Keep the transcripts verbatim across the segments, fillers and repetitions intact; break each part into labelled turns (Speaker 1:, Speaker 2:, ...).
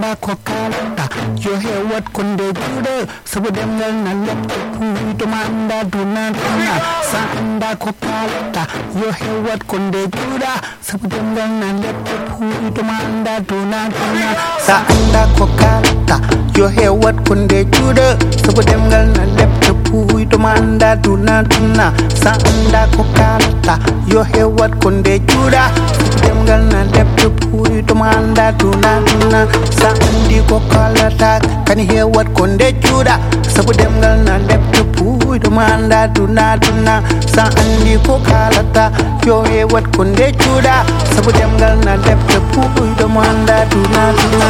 Speaker 1: anda ko kalata yo hewat konde jude sabu demgal na lepto hui to manda duna duna sa anda ko kalata yo hewat konde juda sabu demgal na lepto hui to manda duna duna sa anda ko kalata yo hewat konde jude sabu demgal na lepto hui to manda duna duna sa anda ko kalata yo hewat konde juda sabu demgal na lepto hui to manda duna duna sa andi ko kalata kan hewat konde juda sabu demgal na lepto hui to manda duna duna sa andi ko kalata yo hewat konde juda sabu demgal na lepto hui to manda duna duna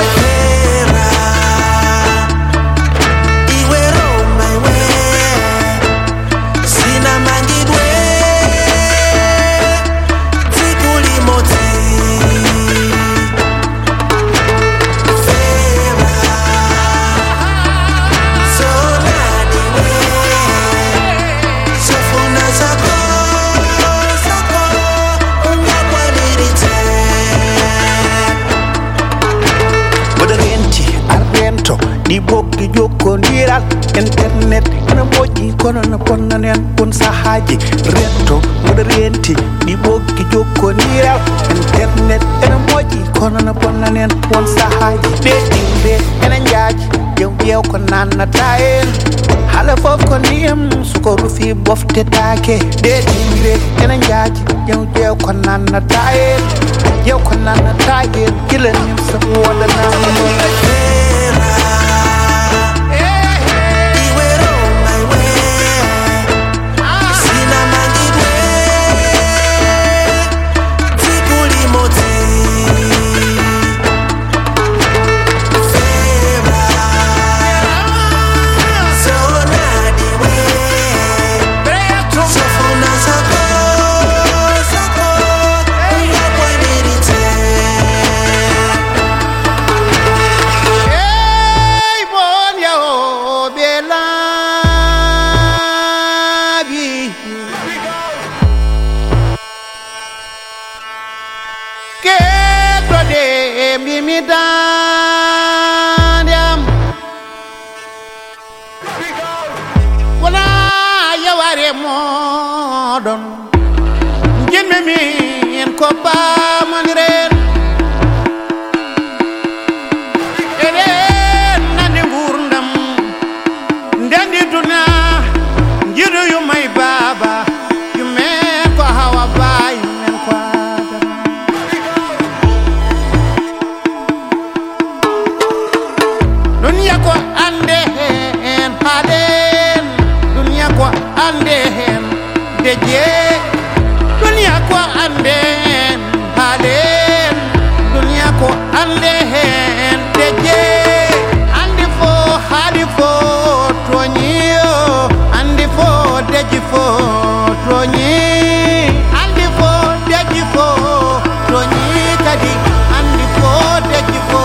Speaker 1: di bokki jokko ndiral internet ena moƴƴi kono no ponnanen on sahaji retto moɗo renti di bokki jokko ndiral internet ena moƴƴi kono no ponnanen on sahaji ɗeɗɗinde ena jaaji jew ƴeew ko nannata en haala fof ko ndiyam suko rufi boftetake ɗeɗɗinde ena jaaji jew ƴeew ko nannata en jew ko nannata en gilanim so wodanama Daniam wala yaware modon jemme min ko pamaniren eden nande gurdam ndandi duna jiru yu may baba yu me ko hawa bay men ko dunia ko ande hen haden dunia ko ande hen deje dunia ko ande hen haden dunia ko ande hen deje andi fo hadi fo tonyo andi fo deji fo tonyi andi fo deji fo tonyi kadi andi fo deji fo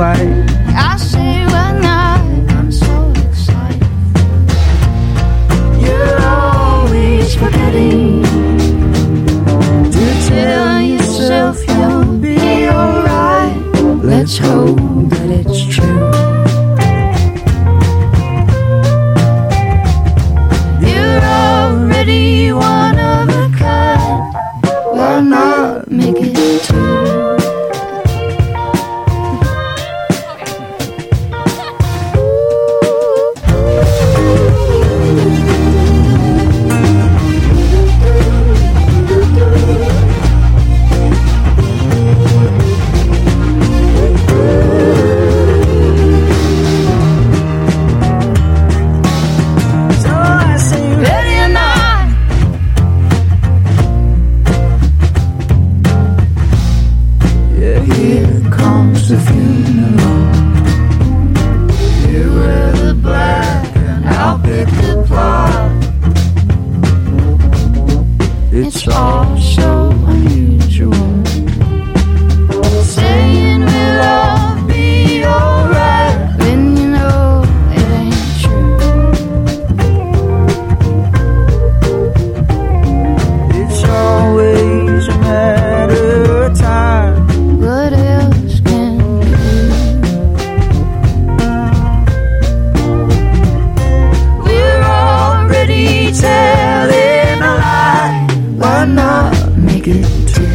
Speaker 2: white.
Speaker 3: I say why not, I'm so excited. You're always forgetting to tell yourself you'll be alright. Let's hope that it's true. You're already one of a kind. Why not make it two? It's all so unusual. Saying we'll all be alright when you know it ain't true.
Speaker 2: It's always a matter of time.
Speaker 3: What else can we do? We're already telling a lie. Why not make it true?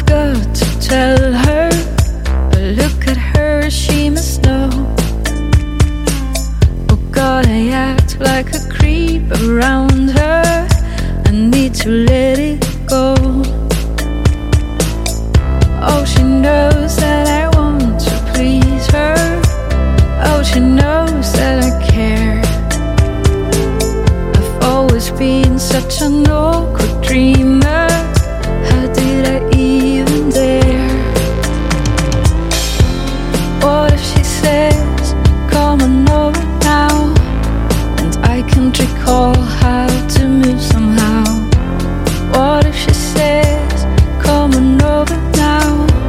Speaker 3: I've got to tell her, but look at her, she must know. Oh God, I act like a creep around her. I need to let it go. Oh, she knows that I want to please her. Oh, she knows that I care. I've always been such an awkward dreamer. How did I even dare? What if she says, come on over now, and I can't recall how to move somehow? What if she says, come on over now?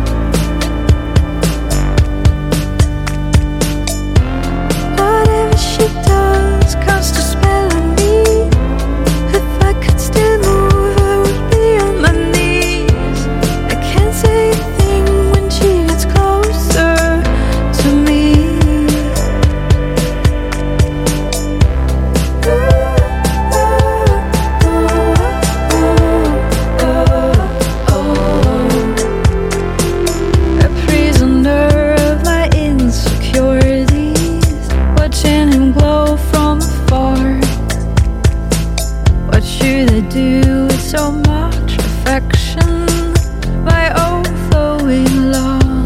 Speaker 3: Whatever she does casts a spell on me. If I could still move, I would be on my knees. I can't say a thing when she gets closer to me. A prisoner of my insecurities, watching him glow from afar. What should I do with so much affection? My overflowing love,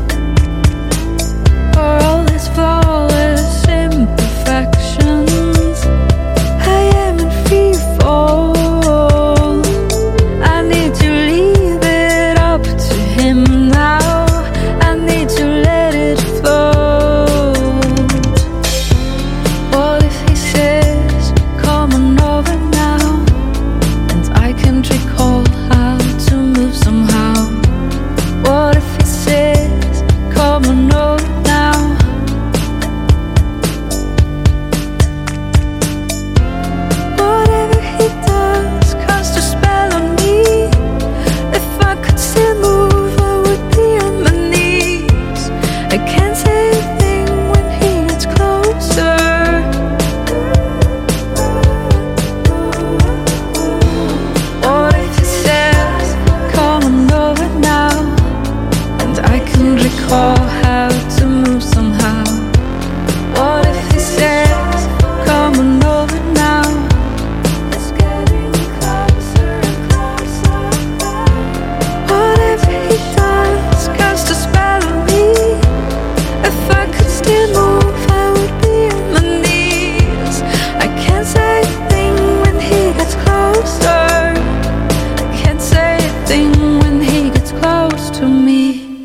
Speaker 3: for all his flawless imperfections, I am in free fall. I need to leave it up to him now. I need to let it float. What if he says, come on over now, and I can't recall how to move somehow? What if he says, come on over now? Whatever he does casts a spell on me. If I could still move, I would be on my knees. I can't say a thing when he gets closer. What if he says, come on over now, and I can recall how to move somehow? What if he says, come on over now? It's getting closer and closer. Whatever he does casts a spell on me. If I could still move, I would be on my knees. I can't say a thing when he gets closer. I can't say a thing when he gets close to me.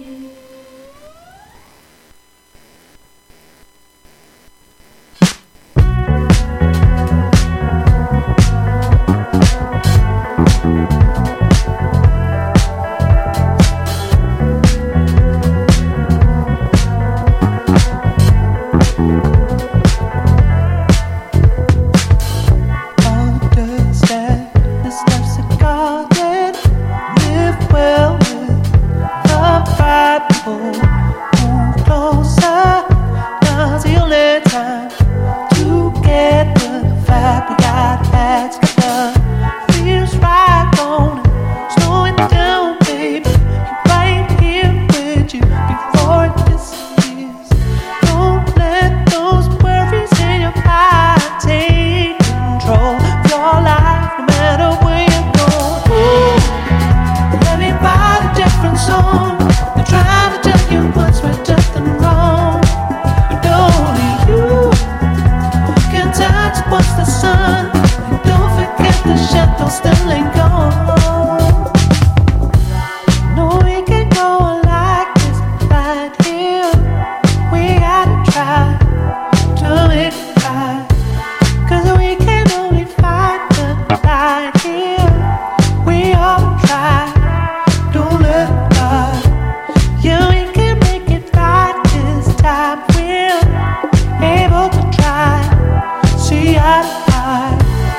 Speaker 2: Understand this life's a garden. Live well with the right people. Move closer. Now's the only time to get the fact we got heads together. Feels right on it, slowing down, baby. You're right here with you before it disappears. Don't let those worries in your mind take control of your life, no matter where you're going. Everybody different song. They're trying to tell you what's right, nothing wrong. But only you can touch what's the sun. And don't forget the shadows still ain't gone. No, we can go on like this right here. We gotta try to make it right. Cause we can only fight the light here. We all try, don't let it die. Yeah, we can make it right this time. We're able to try, see eye to eye.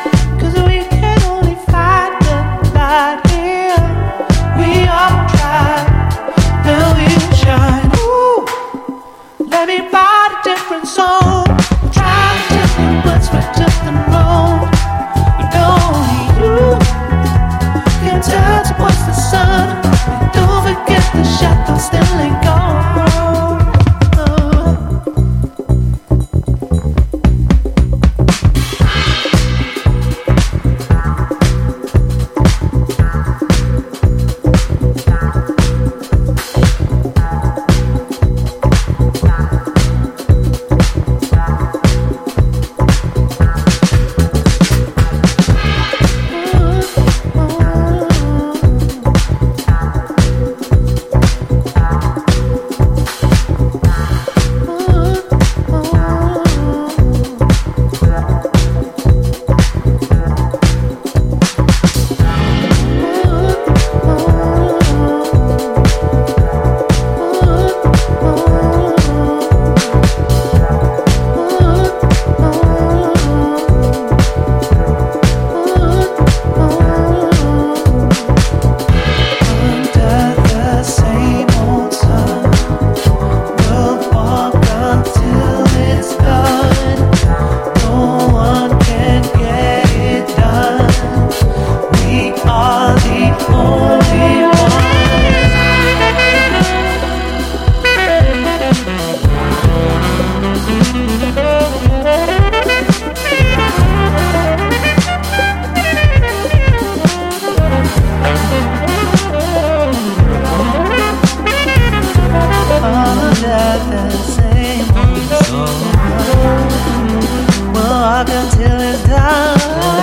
Speaker 2: walk until it's done.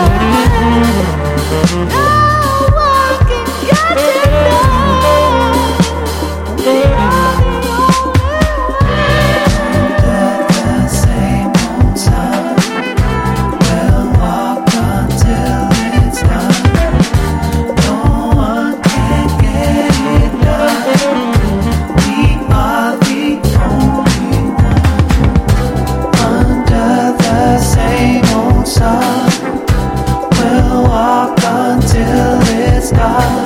Speaker 2: No one can get it done. We are the only under the same old sun. We'll walk until it's done. No one can get it done. We are the only one under the same old sun. We'll walk until it's dark.